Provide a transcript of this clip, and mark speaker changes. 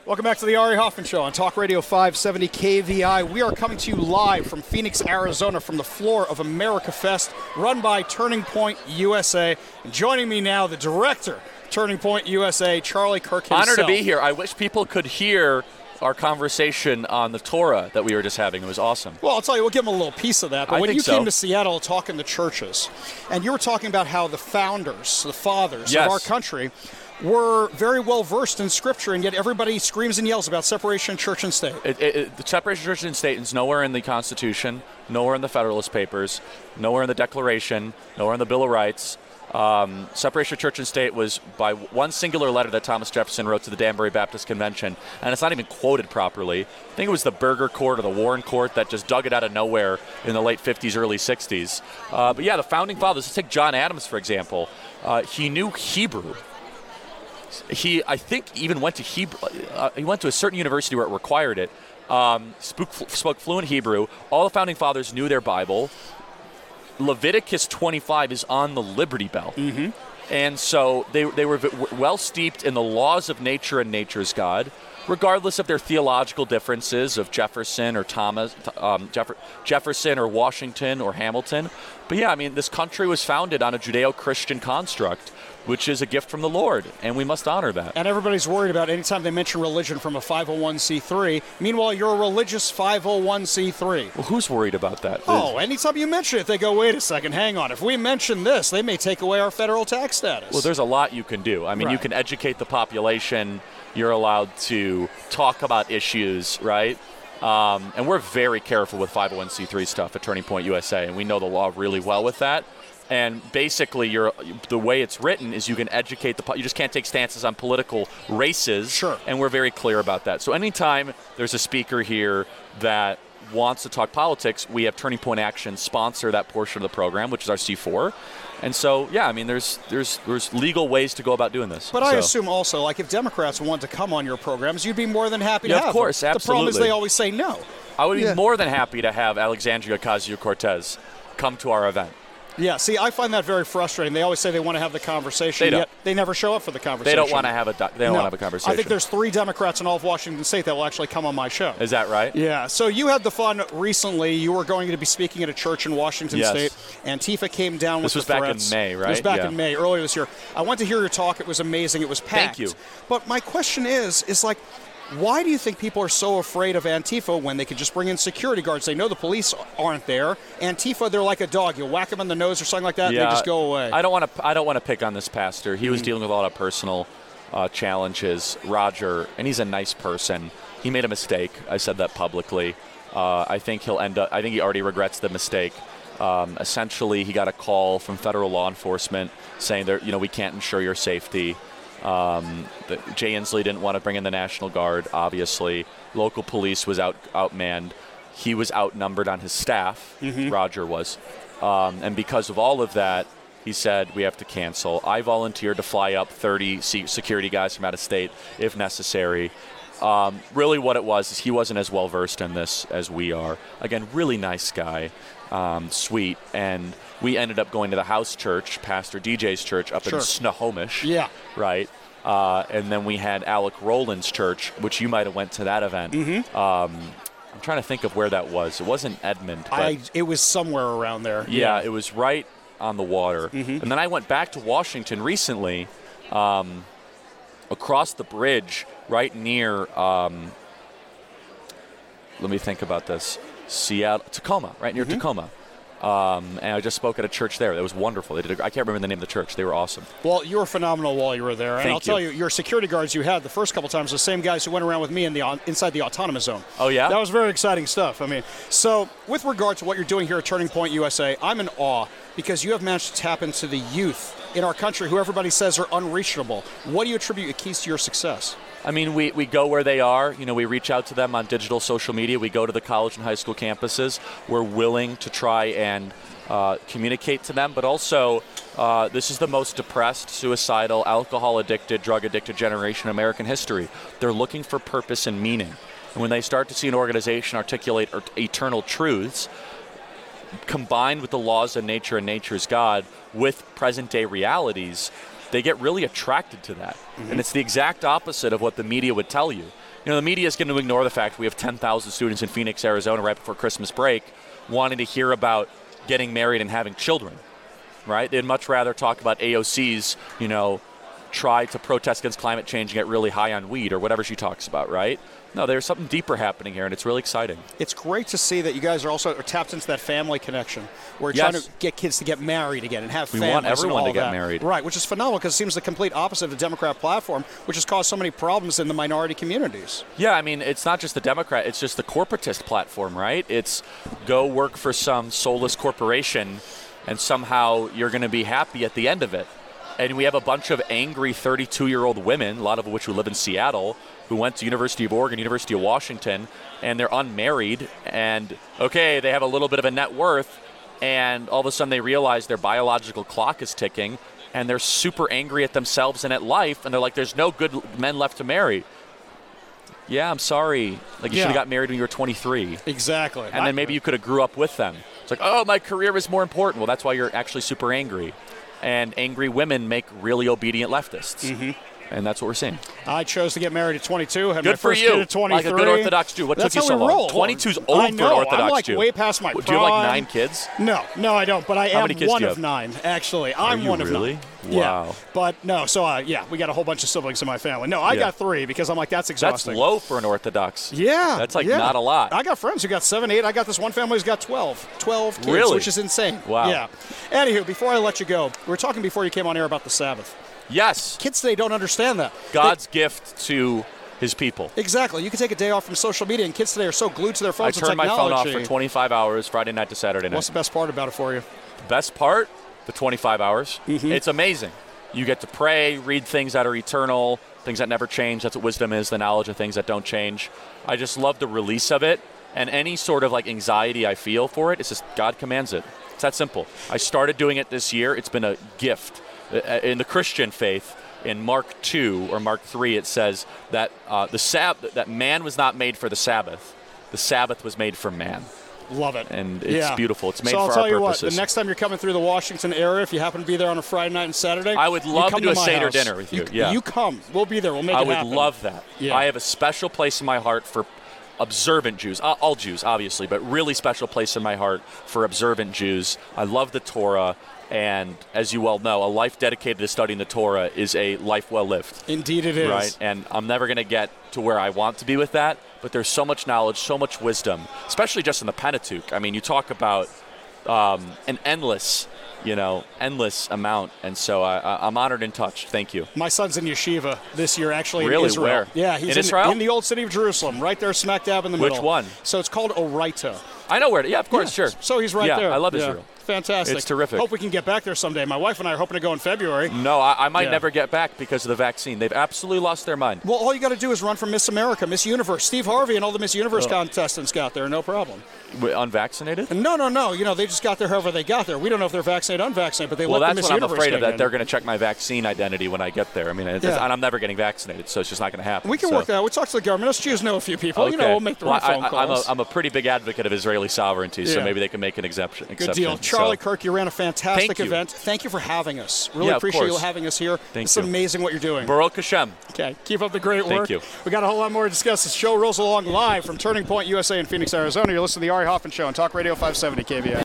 Speaker 1: Welcome back to the Ari Hoffman Show on Talk Radio 570 KVI. We are coming to you live from Phoenix, Arizona, from the floor of America Fest, run by Turning Point USA. And joining me now, the director, Turning Point USA, Charlie Kirk himself.
Speaker 2: Honored to be here. I wish people could hear our conversation on the Torah that we were just having. It was awesome.
Speaker 1: Well, I'll tell you, we'll give them a little piece of that. But when you came to Seattle talking to churches, and you were talking about how the founders, the fathers of our country, were very well versed in Scripture, and yet everybody screams and yells about separation of church and state.
Speaker 2: The separation of church and state is nowhere in the Constitution, nowhere in the Federalist Papers, nowhere in the Declaration, nowhere in the Bill of Rights. Separation of church and state was by one singular letter that Thomas Jefferson wrote to the Danbury Baptist Convention, and it's not even quoted properly. I think it was the Burger Court or the Warren Court that just dug it out of nowhere in the late 50s, early 60s. But yeah, the founding fathers, let's take John Adams, for example. He knew Hebrew. I think, even went to Hebrew. He went to a certain university where it required it. Spoke fluent Hebrew. All the founding fathers knew their Bible. Leviticus 25 is on the Liberty Bell.
Speaker 1: Mm-hmm.
Speaker 2: And so they were well steeped in the laws of nature and nature's God, regardless of their theological differences of Jefferson or Jefferson or Washington or Hamilton. But yeah, I mean, this country was founded on a Judeo-Christian construct, which is a gift from the Lord, and we must honor that.
Speaker 1: And everybody's worried about anytime they mention religion from a 501c3. Meanwhile, you're a religious 501c3.
Speaker 2: Well, who's worried about that?
Speaker 1: Oh, anytime you mention it, they go, wait a second, hang on. If we mention this, they may take away our federal tax status.
Speaker 2: Well, there's a lot you can do. I mean, you can educate the population. You're allowed to talk about issues, right? And we're very careful with 501c3 stuff at Turning Point USA, and we know the law really well with that. And basically, the way it's written is you can educate you just can't take stances on political races.
Speaker 1: Sure.
Speaker 2: And we're very clear about that. So anytime there's a speaker here that wants to talk politics, we have Turning Point Action sponsor that portion of the program, which is our C4. And so, yeah, I mean, there's legal ways to go about doing this.
Speaker 1: But I assume also, like, if Democrats want to come on your programs, you'd be more than happy to have
Speaker 2: of course,
Speaker 1: them.
Speaker 2: absolutely.
Speaker 1: The problem is they always say no.
Speaker 2: I would be more than happy to have Alexandria Ocasio-Cortez come to our event.
Speaker 1: Yeah, see, I find that very frustrating. They always say they want to have the conversation, yet they never show up for the conversation.
Speaker 2: They don't want to have a conversation.
Speaker 1: I think there's 3 Democrats in all of Washington State that will actually come on my show.
Speaker 2: Is that right?
Speaker 1: Yeah. So you had the fun recently. You were going to be speaking at a church in Washington State. Antifa came down with the threats.
Speaker 2: This was back in May, right?
Speaker 1: It was back in May, earlier this year. I went to hear your talk. It was amazing. It was packed.
Speaker 2: Thank you.
Speaker 1: But my question is like, why do you think people are so afraid of Antifa when they could just bring in security guards? They know the police aren't there. Antifa, they're like a dog. You whack them in the nose or something like that, and they just go away.
Speaker 2: I don't want to pick on this pastor. He was dealing with a lot of personal challenges. Roger, and he's a nice person. He made a mistake. I said that publicly. I think he already regrets the mistake. Essentially, he got a call from federal law enforcement saying that we can't ensure your safety. Jay Inslee didn't want to bring in the National Guard, obviously. Local police was outmanned. He was outnumbered on his staff, Roger was. And because of all of that, he said, we have to cancel. I volunteered to fly up 30 security guys from out of state if necessary. Really what it was is he wasn't as well versed in this as we are. Again, really nice guy, sweet, and we ended up going to the house church, Pastor DJ's church up in Snohomish.
Speaker 1: Yeah.
Speaker 2: Right. And then we had Alec Rowland's church, which you might have went to that event. I'm trying to think of where that was. It wasn't Edmond.
Speaker 1: It was somewhere around there.
Speaker 2: Yeah, it was right on the water. And then I went back to Washington recently, across the bridge, right near, let me think about this, Tacoma, right near Tacoma. And I just spoke at a church there. It was wonderful. I can't remember the name of the church. They were awesome.
Speaker 1: Well, you were phenomenal while you were there. And I'll tell you, your security guards you had the first couple times, the same guys who went around with me inside the autonomous zone.
Speaker 2: Oh, yeah?
Speaker 1: That was very exciting stuff. I mean, so with regard to what you're doing here at Turning Point USA, I'm in awe because you have managed to tap into the youth in our country who everybody says are unreachable. What do you attribute the keys to your success?
Speaker 2: I mean, we go where they are. We reach out to them on digital social media. We go to the college and high school campuses. We're willing to try and communicate to them. But also, this is the most depressed, suicidal, alcohol-addicted, drug-addicted generation in American history. They're looking for purpose and meaning. And when they start to see an organization articulate eternal truths, combined with the laws of nature and nature's God, with present-day realities, they get really attracted to that. And it's the exact opposite of what the media would tell you. the media is going to ignore the fact we have 10,000 students in Phoenix, Arizona right before Christmas break wanting to hear about getting married and having children, right? They'd much rather talk about AOC's, try to protest against climate change and get really high on weed or whatever she talks about, right? No, there's something deeper happening here, and it's really exciting.
Speaker 1: It's great to see that you guys are also tapped into that family connection. We're trying to get kids to get married again and have families.
Speaker 2: We want everyone
Speaker 1: and all
Speaker 2: to get
Speaker 1: that.
Speaker 2: married.
Speaker 1: Right, which is phenomenal because it seems the complete opposite of the Democrat platform, which has caused so many problems in the minority communities.
Speaker 2: Yeah, I mean, it's not just the Democrat, it's just the corporatist platform, right? It's go work for some soulless corporation, and somehow you're going to be happy at the end of it. And we have a bunch of angry 32-year-old women, a lot of which who live in Seattle, who went to University of Oregon, University of Washington, and they're unmarried, and, okay, they have a little bit of a net worth, and all of a sudden they realize their biological clock is ticking, and they're super angry at themselves and at life, and they're like, there's no good men left to marry. Yeah, I'm sorry. Like, you should have got married when you were 23.
Speaker 1: Exactly.
Speaker 2: And then maybe you could have grew up with them. It's like, oh, my career is more important. Well, that's why you're actually super angry. And angry women make really obedient leftists. Mm-hmm. And that's what we're seeing.
Speaker 1: I chose to get married at 22. Had
Speaker 2: good
Speaker 1: my first
Speaker 2: for you.
Speaker 1: kid at 23.
Speaker 2: Like a good Orthodox Jew. What
Speaker 1: That's
Speaker 2: took you
Speaker 1: how
Speaker 2: so
Speaker 1: we
Speaker 2: long?
Speaker 1: roll.
Speaker 2: 22's old
Speaker 1: I know.
Speaker 2: for an Orthodox
Speaker 1: I'm like
Speaker 2: Jew.
Speaker 1: way past my prime.
Speaker 2: Do you have like 9 kids?
Speaker 1: No, I don't. But I
Speaker 2: How
Speaker 1: am
Speaker 2: many kids
Speaker 1: one
Speaker 2: do you
Speaker 1: of
Speaker 2: have?
Speaker 1: 9, actually.
Speaker 2: Are
Speaker 1: I'm
Speaker 2: you
Speaker 1: one of
Speaker 2: really?
Speaker 1: 9.
Speaker 2: Wow.
Speaker 1: Yeah. But no, so we got a whole bunch of siblings in my family. No, I got 3 because I'm like, that's exhausting.
Speaker 2: That's low for an Orthodox.
Speaker 1: Yeah.
Speaker 2: That's like not a lot.
Speaker 1: I got friends who got 7, 8. I got this one family who's got 12 kids,
Speaker 2: Really?
Speaker 1: which is insane.
Speaker 2: Wow.
Speaker 1: Yeah. Anywho, before I let you go, we were talking before you came on air about the Sabbath.
Speaker 2: Yes.
Speaker 1: Kids today don't understand that.
Speaker 2: God's gift to his people.
Speaker 1: Exactly. You can take a day off from social media, and kids today are so glued to their phones
Speaker 2: I
Speaker 1: and
Speaker 2: turned my phone
Speaker 1: technology.
Speaker 2: off for 25 hours Friday night to Saturday night.
Speaker 1: What's the best part about it for you?
Speaker 2: The best part? The 25 hours.
Speaker 1: Mm-hmm.
Speaker 2: It's amazing. You get to pray, read things that are eternal, things that never change. That's what wisdom is, the knowledge of things that don't change. I just love the release of it, and any sort of like anxiety I feel for it, it's just God commands it. It's that simple. I started doing it this year. It's been a gift. In the Christian faith, in Mark 2 or Mark 3, it says that that man was not made for the Sabbath. The Sabbath was made for man.
Speaker 1: Love it.
Speaker 2: And it's beautiful. It's made for our purposes.
Speaker 1: So I'll tell you what, the next time you're coming through the Washington area, if you happen to be there on a Friday night and Saturday,
Speaker 2: I would love to do a Seder
Speaker 1: house.
Speaker 2: dinner with you.
Speaker 1: You come. We'll be there. We'll make it happen.
Speaker 2: I would love that.
Speaker 1: Yeah.
Speaker 2: I have a special place in my heart for observant Jews. All Jews, obviously, but really special place in my heart for observant Jews. I love the Torah. And as you well know, a life dedicated to studying the Torah is a life well lived.
Speaker 1: Indeed it is.
Speaker 2: Right? And I'm never going to get to where I want to be with that, but there's so much knowledge, so much wisdom, especially just in the Pentateuch. I mean, you talk about an endless amount. And so I'm honored and touched. Thank you.
Speaker 1: My son's in yeshiva this year, actually,
Speaker 2: really?
Speaker 1: in Israel.
Speaker 2: Where?
Speaker 1: Yeah, he's
Speaker 2: in Israel?
Speaker 1: In the old city of Jerusalem, right there smack dab in the middle.
Speaker 2: Which one?
Speaker 1: So it's called Oraita.
Speaker 2: I know where. Yeah, of course, sure.
Speaker 1: So he's right there.
Speaker 2: Yeah, I love Israel.
Speaker 1: Fantastic.
Speaker 2: It's terrific.
Speaker 1: Hope we can get back there someday. My wife and I are hoping to go in February.
Speaker 2: No, I might never get back because of the vaccine. They've absolutely lost their mind.
Speaker 1: Well, all you got to do is run for Miss America, Miss Universe. Steve Harvey and all the Miss Universe contestants got there, no problem.
Speaker 2: Unvaccinated?
Speaker 1: No. They just got there however they got there. We don't know if they're vaccinated or unvaccinated, but they let the Miss
Speaker 2: Universe. Well, that's what I'm
Speaker 1: Universe
Speaker 2: afraid of, that
Speaker 1: in.
Speaker 2: they're going to check my vaccine identity when I get there. I mean, and I'm never getting vaccinated, so it's just not going to happen.
Speaker 1: We can work that out. We talk to the government. Us Jews know a few people.
Speaker 2: Okay.
Speaker 1: We'll make the right phone calls.
Speaker 2: I'm a pretty big advocate of Israeli sovereignty, so maybe they can make an exception.
Speaker 1: Good deal. Charlie Kirk, you ran a fantastic event. Thank you for having us. Really appreciate you having us here. It's amazing what you're doing.
Speaker 2: Baruch Hashem.
Speaker 1: Okay. Keep up the great work.
Speaker 2: Thank you.
Speaker 1: We got a whole lot more to discuss. The show rolls along live from Turning Point USA in Phoenix, Arizona. You're listening to the Ari Hoffman Show on Talk Radio 570 KVI.